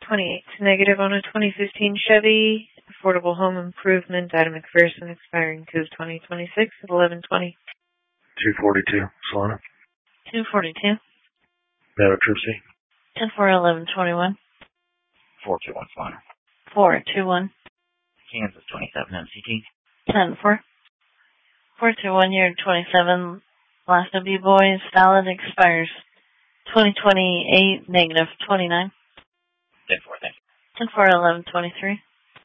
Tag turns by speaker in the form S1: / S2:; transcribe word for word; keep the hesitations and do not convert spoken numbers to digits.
S1: twenty-eight negative on a twenty fifteen Chevy. Affordable home improvement. Adam McPherson expiring two of twenty twenty-six at eleven twenty.
S2: two forty-two, Solana.
S1: two forty-two.
S2: Battle Troop C.
S1: ten four eleven twenty-one.
S3: four two one, Solana.
S1: four two one.
S3: Kansas twenty-seven M C T.
S1: ten four. four two one year twenty-seven. Last of you boys. Valid expires twenty twenty-eight negative twenty-nine.
S3: ten four, thank you.
S1: ten four eleven twenty-three.